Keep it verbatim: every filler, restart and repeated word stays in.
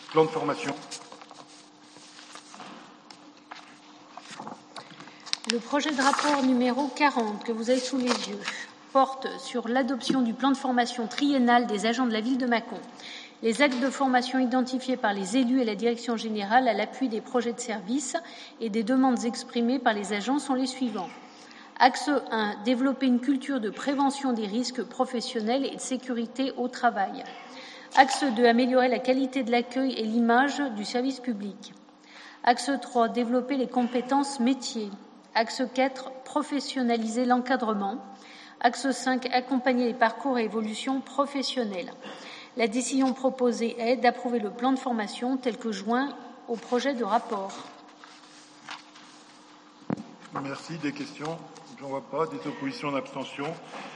Plan de formation. Le projet de rapport numéro quarante que vous avez sous les yeux porte sur l'adoption du plan de formation triennal des agents de la ville de Mâcon. Les axes de formation identifiés par les élus et la direction générale à l'appui des projets de service et des demandes exprimées par les agents sont les suivants. Axe un, développer une culture de prévention des risques professionnels et de sécurité au travail. Axe deux, améliorer la qualité de l'accueil et l'image du service public. Axe trois, développer les compétences métiers. Axe quatre, professionnaliser l'encadrement. Axe cinq, accompagner les parcours et évolutions professionnelles. La décision proposée est d'approuver le plan de formation tel que joint au projet de rapport. Merci. Des questions? Je n'en vois pas. Des oppositions, d'abstention.